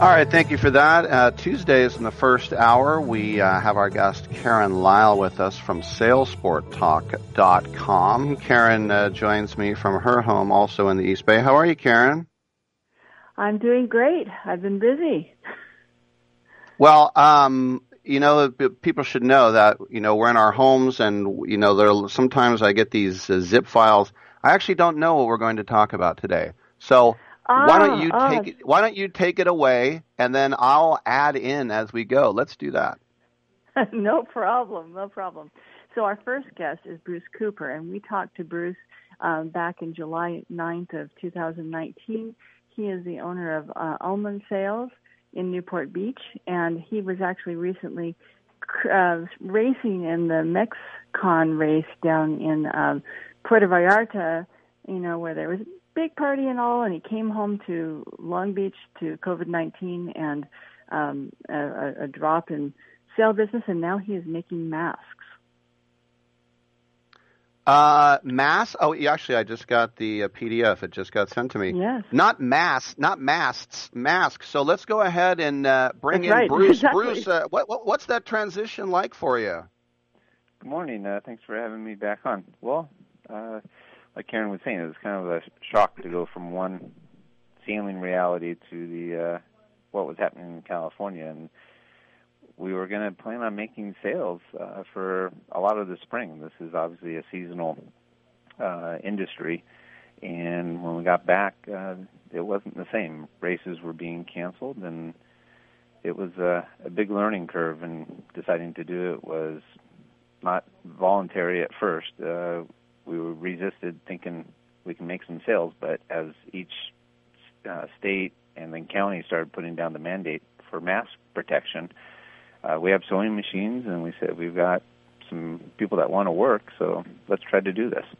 All right, thank you for that. Tuesdays in the first hour, we have our guest Karen Lyle with us from SalesportTalk.com. Karen joins me from her home also in the East Bay. How are you, Karen? I'm doing great. I've been busy. Well, people should know that, we're in our homes and, sometimes I get these zip files. I actually don't know what we're going to talk about today. So why don't you take it away, and then I'll add in as we go. Let's do that. No problem. So our first guest is Bruce Cooper, and we talked to Bruce back in July 9th of 2019. He is the owner of Ullman Sales in Newport Beach, and he was actually recently racing in the MexCon race down in Puerto Vallarta, where there was a big party and all, and he came home to Long Beach to COVID-19 and a drop in sale business, and now he is making masks. Masks? Oh, actually, I just got the PDF. It just got sent to me. Yes. Not masks, not masks, masks. So let's go ahead and bring That's in right. Bruce. Exactly. Bruce, what's that transition like for you? Good morning. Thanks for having me back on. Well, like Karen was saying, it was kind of a shock to go from one sailing reality to the what was happening in California, and we were going to plan on making sales for a lot of the spring. This is obviously a seasonal industry, and when we got back, it wasn't the same. Races were being canceled, and it was a big learning curve, and deciding to do it was not voluntary at first. We were resisted, thinking we can make some sales, but as each state and then county started putting down the mandate for mask protection, we have sewing machines, and we said we've got some people that want to work, so let's try to do this.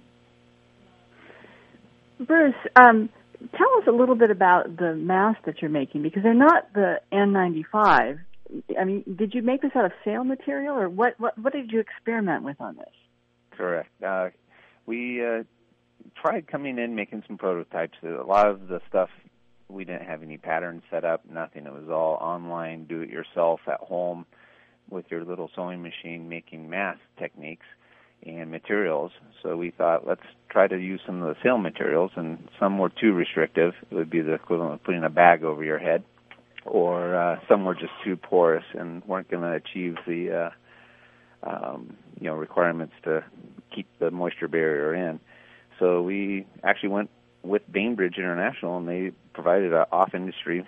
Bruce, tell us a little bit about the masks that you're making, because they're not the N95. I mean, did you make this out of sail material, or what did you experiment with on this? Correct. We tried coming in, making some prototypes. A lot of the stuff, we didn't have any patterns set up, nothing. It was all online, do-it-yourself at home with your little sewing machine, making mask techniques and materials. So we thought, let's try to use some of the sail materials, and some were too restrictive. It would be the equivalent of putting a bag over your head, or some were just too porous and weren't going to achieve the requirements to keep the moisture barrier in. So we actually went with Bainbridge International, and they provided an off-industry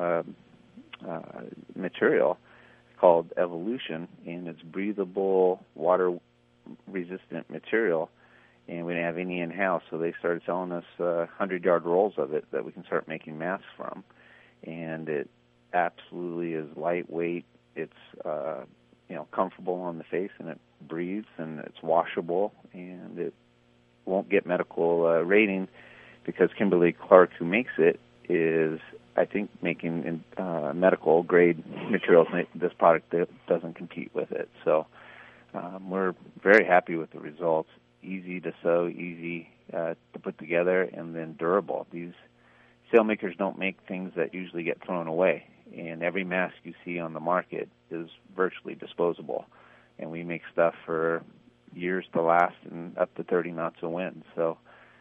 material called Evolution, and it's breathable, water-resistant material, and we didn't have any in-house, so they started selling us 100-yard rolls of it that we can start making masks from, and it absolutely is lightweight. It's comfortable on the face, and it breathes, and it's washable, and it won't get medical rating, because Kimberly-Clark, who makes it, is, I think, making medical grade materials. This product doesn't compete with it. So we're very happy with the results. Easy to sew, easy to put together, and then durable. These sailmakers don't make things that usually get thrown away, and every mask you see on the market is virtually disposable. And we make stuff for years to last and up to 30 knots of wind. So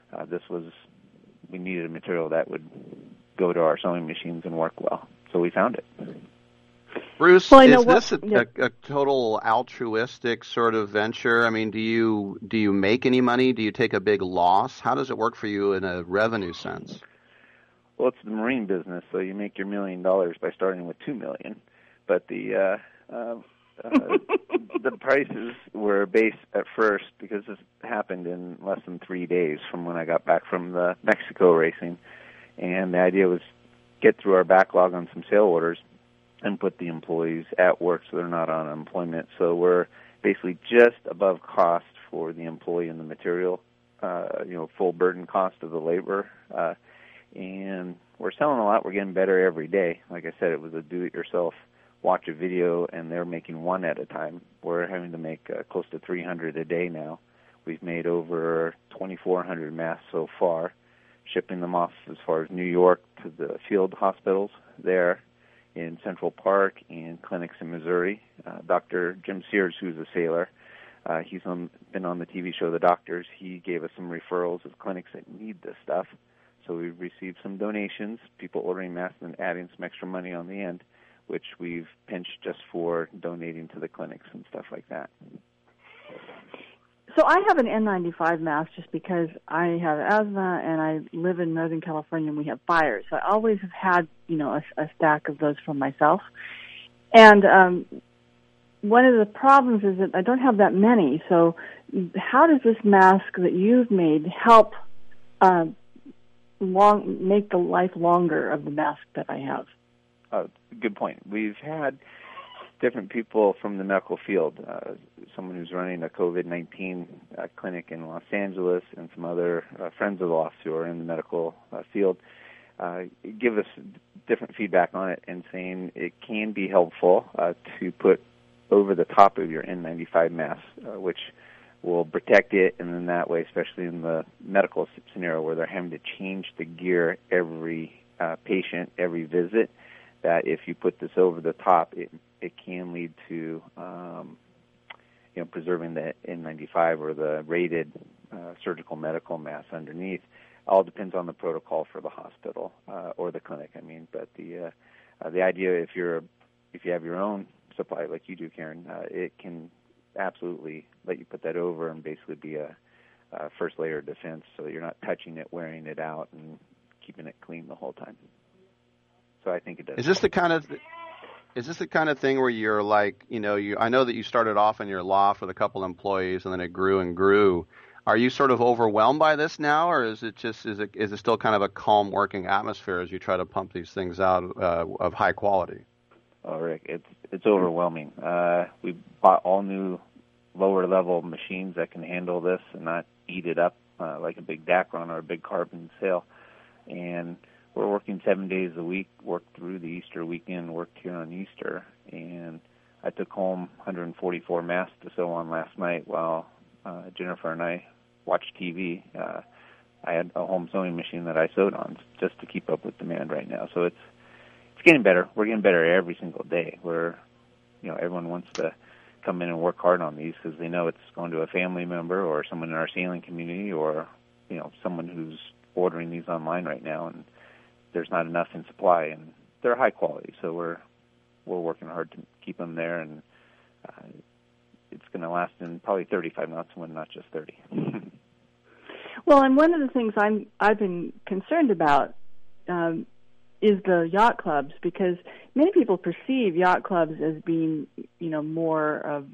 we needed a material that would go to our sewing machines and work well. So we found it. Bruce, is this a total altruistic sort of venture? I mean, do you make any money? Do you take a big loss? How does it work for you in a revenue sense? Well, it's the marine business, so you make your $1 million by starting with $2 million. But the prices were based at first, because this happened in less than 3 days from when I got back from the Mexico racing, and the idea was get through our backlog on some sale orders and put the employees at work so they're not on unemployment. So we're basically just above cost for the employee and the material, full burden cost of the labor, and we're selling a lot. We're getting better every day. Like I said, it was a do-it-yourself, watch a video, and they're making one at a time. We're having to make close to 300 a day now. We've made over 2,400 masks so far, shipping them off as far as New York to the field hospitals there in Central Park and clinics in Missouri. Dr. Jim Sears, who's a sailor, he's been on the TV show The Doctors. He gave us some referrals of clinics that need this stuff. So we've received some donations, people ordering masks and adding some extra money on the end, which we've pinched just for donating to the clinics and stuff like that. So I have an N95 mask just because I have asthma and I live in Northern California and we have fires. So I always have had, a stack of those for myself. And one of the problems is that I don't have that many. So how does this mask that you've made help make the life longer of the mask that I have? Good point. We've had different people from the medical field, someone who's running a COVID-19 clinic in Los Angeles and some other friends of the office who are in the medical field, give us different feedback on it and saying it can be helpful to put over the top of your N95 mask, which will protect it, and then that way, especially in the medical scenario where they're having to change the gear every patient, every visit, that if you put this over the top, it can lead to preserving the N95 or the rated surgical medical mask underneath. All depends on the protocol for the hospital or the clinic. But the idea, if you have your own supply like you do, Karen, it can absolutely let you put that over and basically be a first layer of defense, so that you're not touching it, wearing it out, and keeping it clean the whole time. So I think it does. Is this the kind of thing where you're like, I know that you started off in your loft with a couple employees and then it grew and grew. Are you sort of overwhelmed by this now, or is it still kind of a calm working atmosphere as you try to pump these things out of high quality? Oh, Rick, it's overwhelming. We bought all new lower level machines that can handle this and not eat it up like a big Dacron or a big carbon sail. And we're working 7 days a week, worked through the Easter weekend, worked here on Easter, and I took home 144 masks to sew on last night while Jennifer and I watched TV. I had a home sewing machine that I sewed on just to keep up with demand right now. So it's getting better. We're getting better every single day. Everyone wants to come in and work hard on these because they know it's going to a family member or someone in our sailing community or, someone who's ordering these online right now, and there's not enough in supply, and they're high quality. So we're working hard to keep them there, and it's going to last in probably 35 knots when not just 30. Well, and one of the things I've been concerned about is the yacht clubs, because many people perceive yacht clubs as being, more of,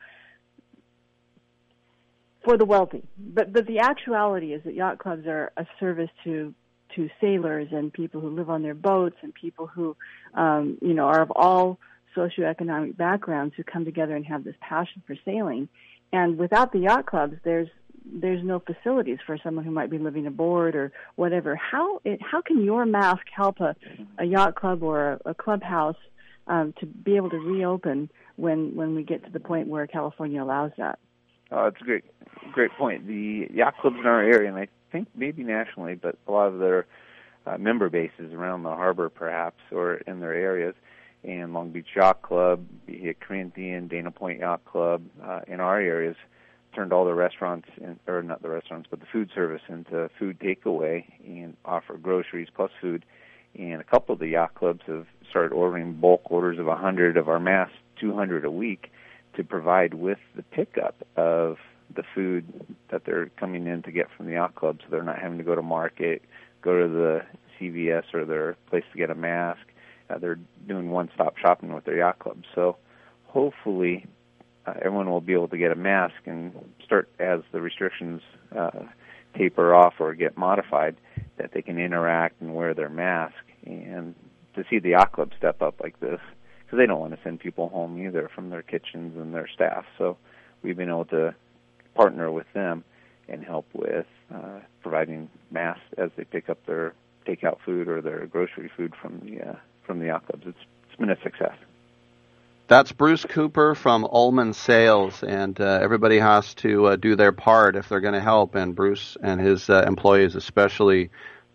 for the wealthy. But the actuality is that yacht clubs are a service to sailors and people who live on their boats and people who, are of all socioeconomic backgrounds who come together and have this passion for sailing. And without the yacht clubs, there's no facilities for someone who might be living aboard or whatever. How can your mask help a yacht club or a clubhouse to be able to reopen when we get to the point where California allows that? It's a great point. The yacht clubs in our area, and I think maybe nationally, but a lot of their member bases around the harbor perhaps or in their areas, and Long Beach Yacht Club, be it Corinthian, Dana Point Yacht Club, in our areas, turned all the restaurants, or not the restaurants, but the food service into food takeaway and offer groceries plus food. And a couple of the yacht clubs have started ordering bulk orders of 100 of our masks, 200 a week, to provide with the pickup of the food that they're coming in to get from the yacht club, so they're not having to go to market, go to the CVS or their place to get a mask. They're doing one-stop shopping with their yacht club. So hopefully everyone will be able to get a mask and start, as the restrictions taper off or get modified, that they can interact and wear their mask. And to see the yacht club step up like this, because they don't want to send people home either from their kitchens and their staff. So we've been able to partner with them and help with providing masks as they pick up their takeout food or their grocery food from the yacht clubs. It's been a success. That's Bruce Cooper from Ullman Sales, and everybody has to do their part if they're going to help, and Bruce and his employees especially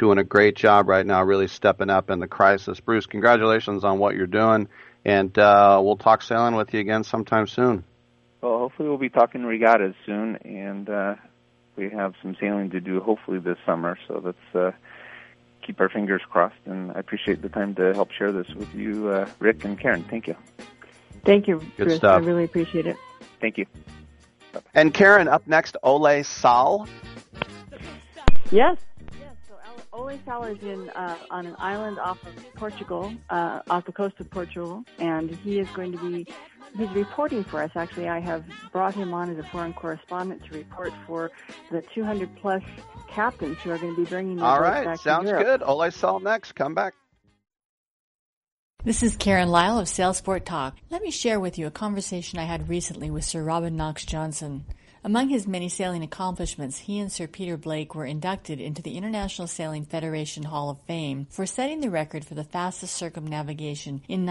doing a great job right now, really stepping up in the crisis. Bruce, congratulations on what you're doing, and we'll talk sailing with you again sometime soon. Well, hopefully we'll be talking regattas soon, and we have some sailing to do hopefully this summer, so let's keep our fingers crossed, and I appreciate the time to help share this with you, Rick and Karen. Thank you. Thank you, Good Bruce. stuff. I really appreciate it. Thank you. Bye-bye. And Karen, up next, Ole Sal. Yes. So Ole Sal is on an island off of Portugal, off the coast of Portugal, and he is going to be, he's reporting for us. Actually, I have brought him on as a foreign correspondent to report for the 200-plus captains who are going to be bringing their boats back to Europe. Sounds good. Ole Sal next. Come back. This is Karen Lyle of Sailsport Talk. Let me share with you a conversation I had recently with Sir Robin Knox-Johnson. Among his many sailing accomplishments, he and Sir Peter Blake were inducted into the International Sailing Federation Hall of Fame for setting the record for the fastest circumnavigation in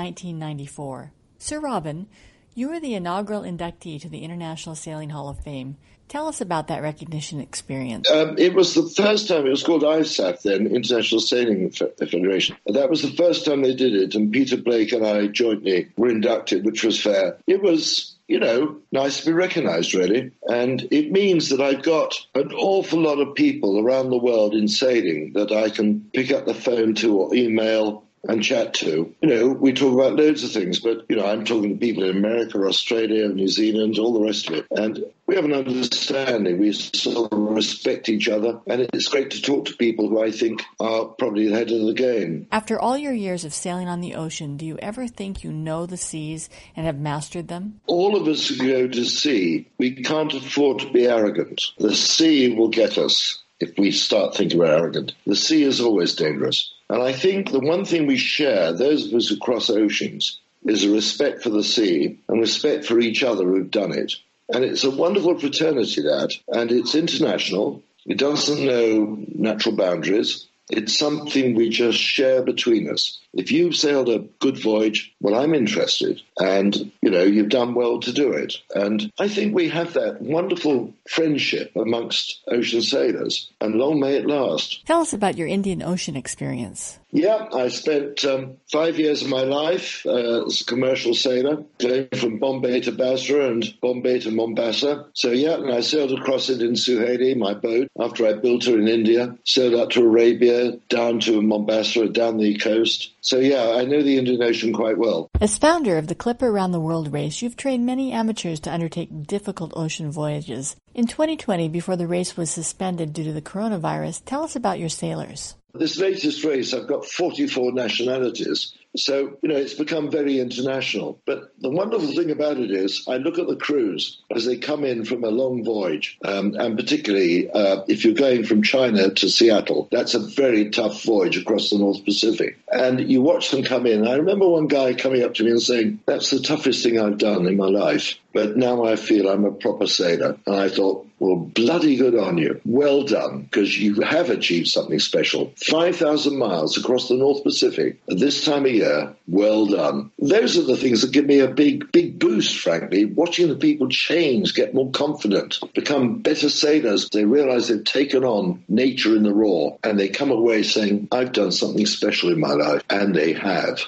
1994. Sir Robin, you were the inaugural inductee to the International Sailing Hall of Fame. Tell us about that recognition experience. It was the first time, it was called ISAF then, International Sailing Federation. That was the first time they did it, and Peter Blake and I jointly were inducted, which was fair. It was, nice to be recognized, really. And it means that I've got an awful lot of people around the world in sailing that I can pick up the phone to or email and chat to. We talk about loads of things, but, I'm talking to people in America, Australia, New Zealand, all the rest of it. And we have an understanding. We sort of respect each other. And it's great to talk to people who I think are probably ahead of the game. After all your years of sailing on the ocean, do you ever think you know the seas and have mastered them? All of us who go to sea, we can't afford to be arrogant. The sea will get us if we start thinking we're arrogant. The sea is always dangerous. And I think the one thing we share, those of us who cross oceans, is a respect for the sea and respect for each other who've done it. And it's a wonderful fraternity, that, and it's international. It doesn't know natural boundaries. It's something we just share between us. If you've sailed a good voyage, well, I'm interested. And, you've done well to do it. And I think we have that wonderful friendship amongst ocean sailors. And long may it last. Tell us about your Indian Ocean experience. Yeah, I spent 5 years of my life as a commercial sailor, going from Bombay to Basra and Bombay to Mombasa. So, and I sailed across it in Suhaili, my boat, after I built her in India, sailed up to Arabia, down to Mombasa, down the coast. So, I know the Indian Ocean quite well. As founder of the Clipper Around the World race, you've trained many amateurs to undertake difficult ocean voyages. In 2020, before the race was suspended due to the coronavirus, tell us about your sailors. This latest race, I've got 44 nationalities. So, it's become very international. But the wonderful thing about it is I look at the crews as they come in from a long voyage, and particularly if you're going from China to Seattle, that's a very tough voyage across the North Pacific. And you watch them come in. I remember one guy coming up to me and saying, that's the toughest thing I've done in my life. But now I feel I'm a proper sailor. And I thought, well, bloody good on you. Well done, because you have achieved something special. 5,000 miles across the North Pacific at this time of year. Well done. Those are the things that give me a big boost, frankly, watching the people change, get more confident, become better sailors. They realize they've taken on nature in the raw, and they come away saying, I've done something special in my life. And they have.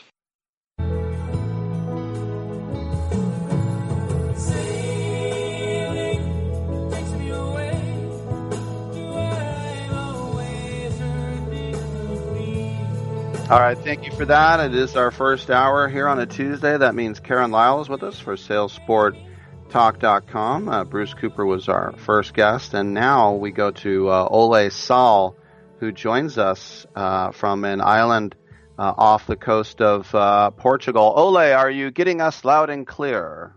All right, thank you for that. It is our first hour here on a Tuesday. That means Karen Lyle is with us for SailsportTalk.com. Bruce Cooper was our first guest, and now we go to Ole Sal, who joins us from an island off the coast of Portugal. Ole, are you getting us loud and clear?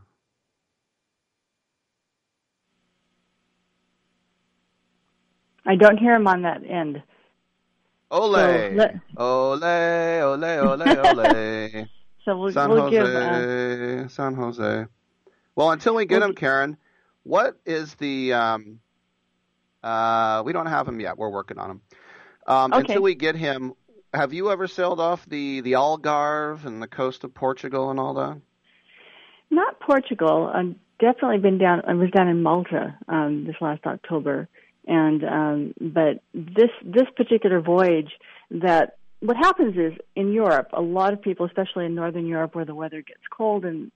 I don't hear him on that end. Ole, ole, ole, ole, ole. So we'll give San Jose. Well, until we get him, Karen, what is the? We don't have him yet. We're working on him. Okay. Until we get him, have you ever sailed off the Algarve and the coast of Portugal and all that? Not Portugal. I've definitely been down. I was down in Malta this last October. But this particular voyage, that what happens is in Europe, a lot of people, especially in Northern Europe where the weather gets cold and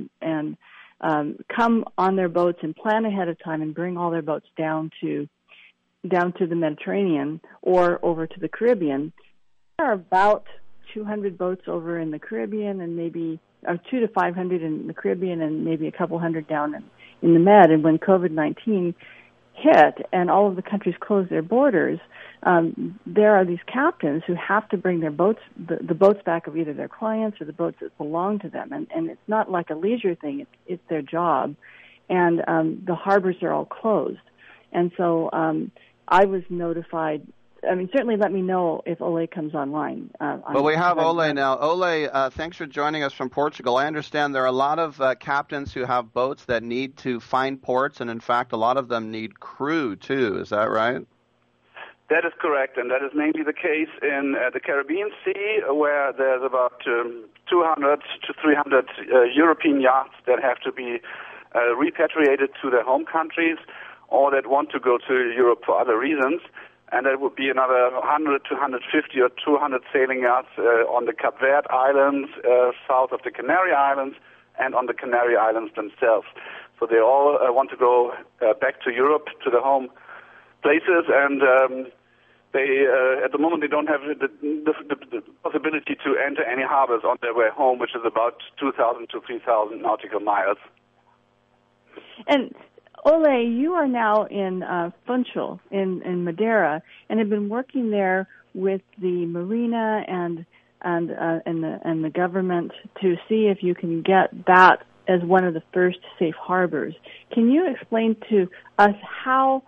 come on their boats and plan ahead of time and bring all their boats down to the Mediterranean or over to the Caribbean. There are about 200 boats over in the Caribbean and maybe 200 to 500 in the Caribbean and maybe a couple hundred down in the Med. And when COVID-19 hit and all of the countries closed their borders, there are these captains who have to bring their boats, the boats back of either their clients or the boats that belong to them. And it's not like a leisure thing. It's their job. And the harbors are all closed. And so I was notified. I mean, certainly let me know if Ole comes online. Well, we have Ole now. Ole, thanks for joining us from Portugal. I understand there are a lot of captains who have boats that need to find ports, and in fact, a lot of them need crew, too. Is that right? That is correct, and that is mainly the case in the Caribbean Sea, where there's about 200 to 300 European yachts that have to be repatriated to their home countries or that want to go to Europe for other reasons. And there would be another 100 to 150 or 200 sailing yachts on the Cape Verde Islands, south of the Canary Islands, and on the Canary Islands themselves. So they all want to go back to Europe, to their home places, and they at the moment they don't have the possibility to enter any harbors on their way home, which is about 2,000 to 3,000 nautical miles. And Ole, you are now in Funchal in Madeira, and have been working there with the marina and the government to see if you can get that as one of the first safe harbors. Can you explain to us how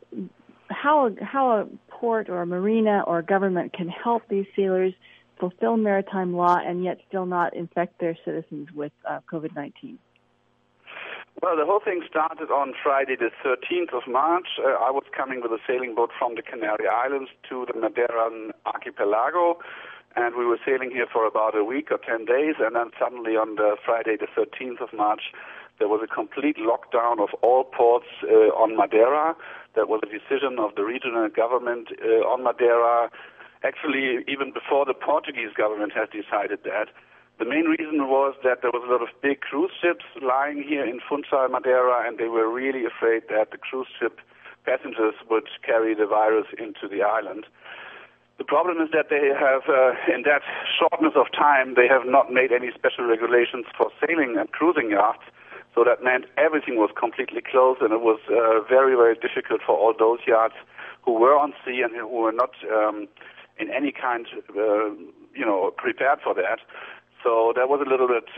a port or a marina or a government can help these sailors fulfill maritime law and yet still not infect their citizens with COVID-19? Well, the whole thing started on Friday the 13th of March. I was coming with a sailing boat from the Canary Islands to the Madeiran archipelago, and we were sailing here for about a week or 10 days, and then suddenly on the Friday the 13th of March, there was a complete lockdown of all ports on Madeira. That was a decision of the regional government on Madeira, actually even before the Portuguese government had decided that. The main reason was that there was a lot of big cruise ships lying here in Funchal, Madeira, and they were really afraid that the cruise ship passengers would carry the virus into the island. The problem is that they have, in that shortness of time, they have not made any special regulations for sailing and cruising yachts. So that meant everything was completely closed, and it was very, very difficult for all those yachts who were on sea and who were not in any kind, prepared for that. So there was a little bit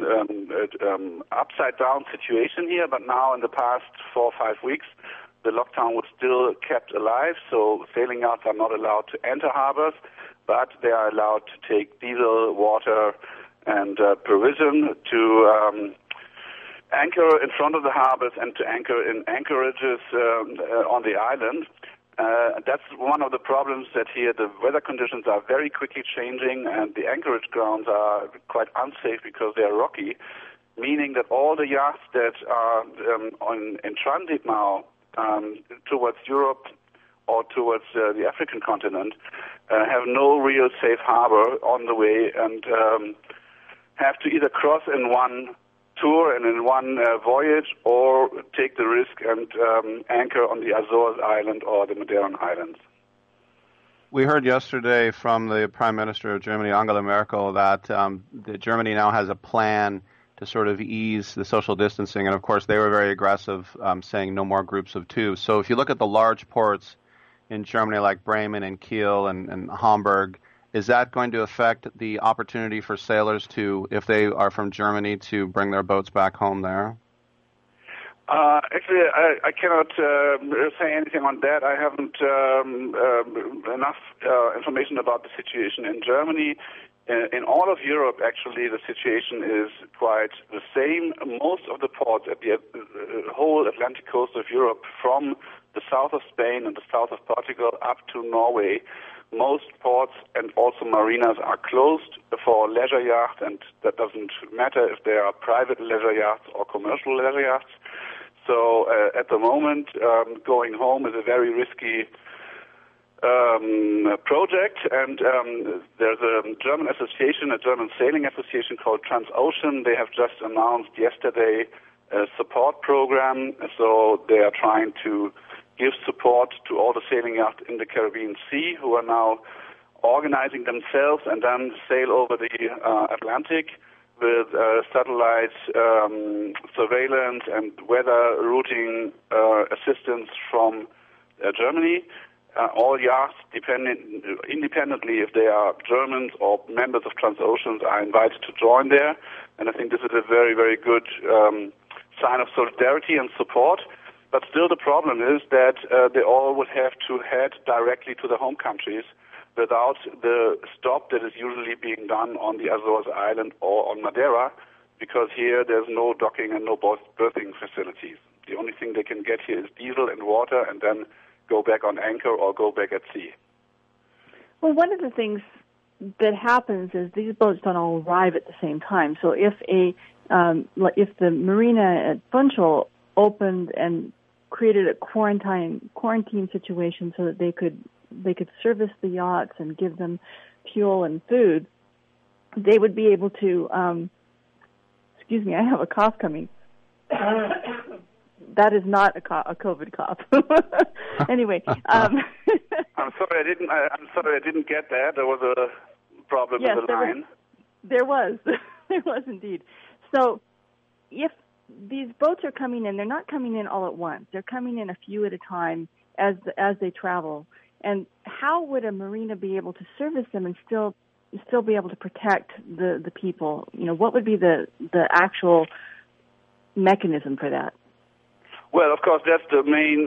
upside-down situation here, but now in the past 4 or 5 weeks, the lockdown was still kept alive, so sailing yachts are not allowed to enter harbors, but they are allowed to take diesel, water, and provision to anchor in front of the harbors and to anchor in anchorages on the island. That's one of the problems that here the weather conditions are very quickly changing and the anchorage grounds are quite unsafe because they are rocky, meaning that all the yachts that are in transit now towards Europe or towards the African continent have no real safe harbor on the way and have to either cross in one tour and in one voyage or take the risk and anchor on the Azores Island or the Madeiran Islands. We heard yesterday from the Prime Minister of Germany, Angela Merkel, that Germany now has a plan to sort of ease the social distancing. And, of course, they were very aggressive, saying no more groups of two. So if you look at the large ports in Germany like Bremen and Kiel and Hamburg, is that going to affect the opportunity for sailors to, if they are from Germany, to bring their boats back home there? Actually, I cannot say anything on that. I haven't enough information about the situation in Germany. In all of Europe, actually, the situation is quite the same. Most of the ports at the whole Atlantic coast of Europe, from the south of Spain and the south of Portugal up to Norway, most ports and also marinas are closed for leisure yachts, and that doesn't matter if they are private leisure yachts or commercial leisure yachts. So at the moment, going home is a very risky project, and there's a German association, a German sailing association called Transocean. They have just announced yesterday a support program, so they are trying to give support to all the sailing yachts in the Caribbean Sea who are now organizing themselves and then sail over the Atlantic with satellite surveillance and weather routing assistance from Germany. All yachts, independently if they are Germans or members of Transocean, are invited to join there. And I think this is a very, very good sign of solidarity and support. But still the problem is that they all would have to head directly to their home countries without the stop that is usually being done on the Azores Island or on Madeira, because here there's no docking and no berthing facilities. The only thing they can get here is diesel and water, and then go back on anchor or go back at sea. Well, one of the things that happens is these boats don't all arrive at the same time. So if the marina at Funchal opened and created a quarantine situation so that they could service the yachts and give them fuel and food, they would be able to. Excuse me, I have a cough coming. That is not a COVID cough. Anyway, I'm sorry, I didn't get that. There was a problem with the line. There was indeed. So, if these boats are coming in, they're not coming in all at once. They're coming in a few at a time as they travel. And how would a marina be able to service them and still be able to protect the people? You know, what would be the actual mechanism for that? Well, of course, that's the main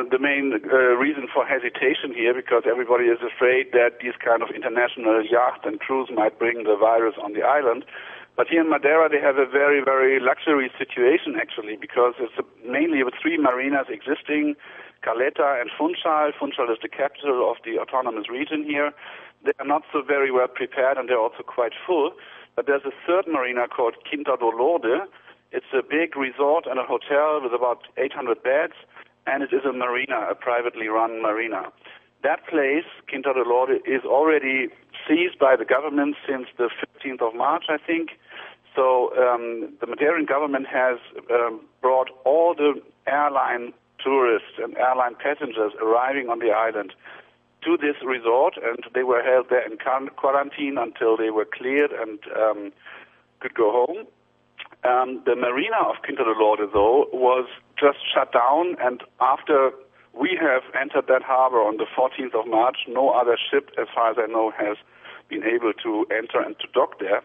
reason for hesitation here, because everybody is afraid that these kind of international yachts and crews might bring the virus on the island. But here in Madeira, they have a very, very luxury situation, actually, because it's mainly with three marinas existing, Caleta and Funchal. Funchal is the capital of the autonomous region here. They are not so very well prepared, and they're also quite full. But there's a third marina called Quinta do Lorde. It's a big resort and a hotel with about 800 beds, and it is a marina, a privately run marina. That place, Quinta do Lorde, is already seized by the government since the 15th of March, I think. So the Madeiran government has brought all the airline tourists and airline passengers arriving on the island to this resort, and they were held there in quarantine until they were cleared and could go home. The marina of Quinta do Lorde, though, was just shut down, and after we have entered that harbor on the 14th of March, no other ship, as far as I know, has been able to enter and to dock there.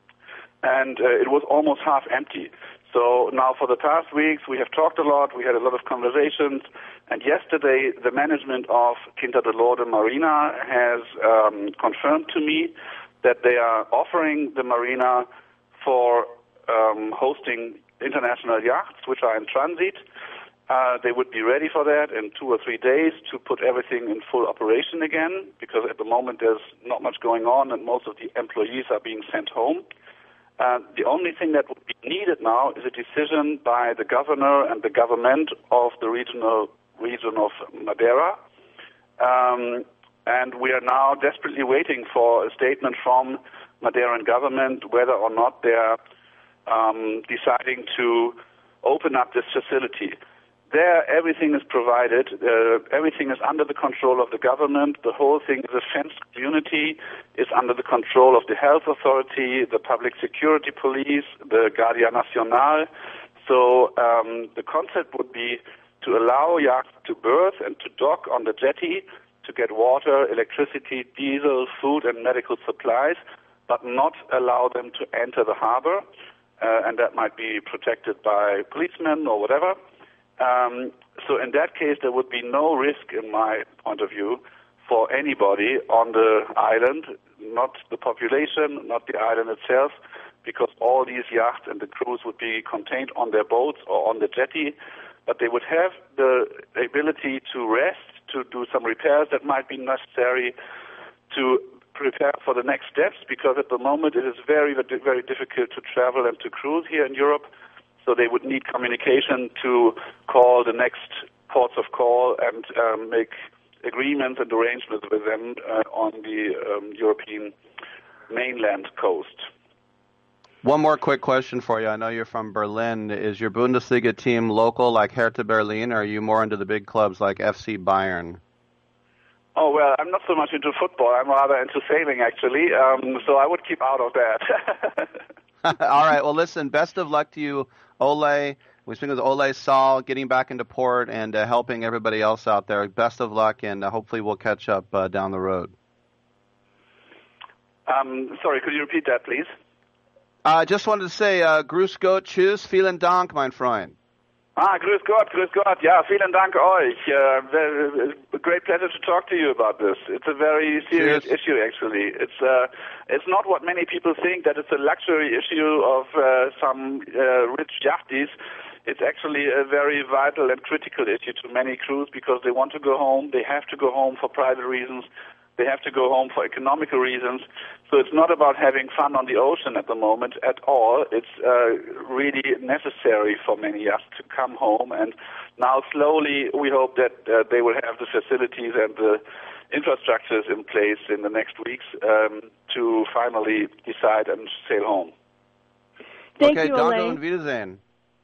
And it was almost half empty. So now for the past weeks, we have talked a lot, we had a lot of conversations, and yesterday the management of Quinta do Lorde Marina has confirmed to me that they are offering the marina for hosting international yachts, which are in transit. They would be ready for that in 2 or 3 days to put everything in full operation again, because at the moment there's not much going on and most of the employees are being sent home. The only thing that would be needed now is a decision by the governor and the government of the region of Madeira. And we are now desperately waiting for a statement from Madeiran government whether or not they are deciding to open up this facility. There, everything is provided. Everything is under the control of the government. The whole thing is a fenced community. It's under the control of the health authority, the public security police, the Guardia Nacional. So the concept would be to allow yachts to berth and to dock on the jetty to get water, electricity, diesel, food, and medical supplies, but not allow them to enter the harbor. And that might be protected by policemen or whatever. So in that case, there would be no risk, in my point of view, for anybody on the island, not the population, not the island itself, because all these yachts and the crews would be contained on their boats or on the jetty, but they would have the ability to rest, to do some repairs that might be necessary, to prepare for the next steps, because at the moment it is very, very difficult to travel and to cruise here in Europe. So they would need communication to call the next ports of call and make agreements and arrangements with them on the European mainland coast. One more quick question for you. I know you're from Berlin. Is your Bundesliga team local like Hertha Berlin, or are you more into the big clubs like FC Bayern? Oh, well, I'm not so much into football. I'm rather into sailing, actually, so I would keep out of that. All right. Well, listen, best of luck to you, Ole. We speak with Ole Saal, getting back into port and helping everybody else out there. Best of luck, and hopefully we'll catch up down the road. Sorry, could you repeat that, please? I just wanted to say, grüß Gott, tschüss, vielen Dank, mein Freund. Grüß Gott, grüß Gott. Ja, vielen Dank euch. A great pleasure to talk to you about this. It's a very serious issue, actually. It's not what many people think, that it's a luxury issue of some rich yachties. It's actually a very vital and critical issue to many crews because they want to go home. They have to go home for private reasons. They have to go home for economical reasons. So it's not about having fun on the ocean at the moment at all. It's really necessary for many yachts to come home. And now slowly we hope that they will have the facilities and the infrastructures in place in the next weeks to finally decide and sail home. Thank you, Ole. Danke und Wiedersehen.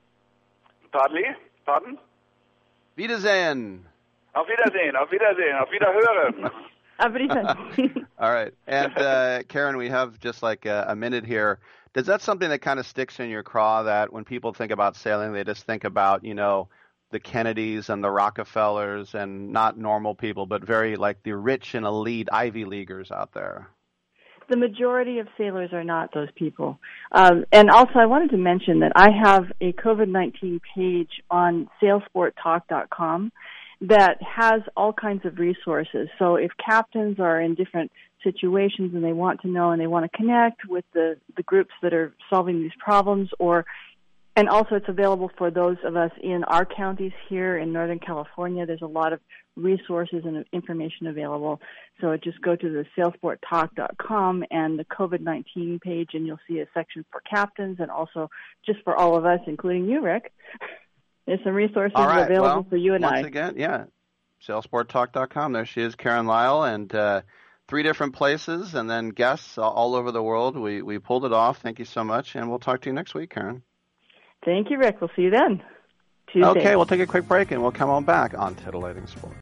Pardon? Wiedersehen. Auf Wiedersehen, auf Wiedersehen, auf Wiederhören. All right. And Karen, we have just like a minute here. Does that something that kind of sticks in your craw that when people think about sailing, they just think about, the Kennedys and the Rockefellers and not normal people, but very like the rich and elite Ivy Leaguers out there? The majority of sailors are not those people. And also I wanted to mention that I have a COVID-19 page on sailsporttalk.com that has all kinds of resources. So if captains are in different situations and they want to know and they want to connect with the groups that are solving these problems, and also it's available for those of us in our counties here in Northern California. There's a lot of resources and information available. So just go to the sailsporttalk.com and the COVID-19 page, and you'll see a section for captains and also just for all of us, including you, Rick. There's some resources available for you and once again, sailsporttalk.com. There she is, Karen Lyle, and 3 different places, and then guests all over the world. We pulled it off. Thank you so much, and we'll talk to you next week, Karen. Thank you, Rick. We'll see you then. Tuesday. Okay, we'll take a quick break, and we'll come on back on Titillating Sport.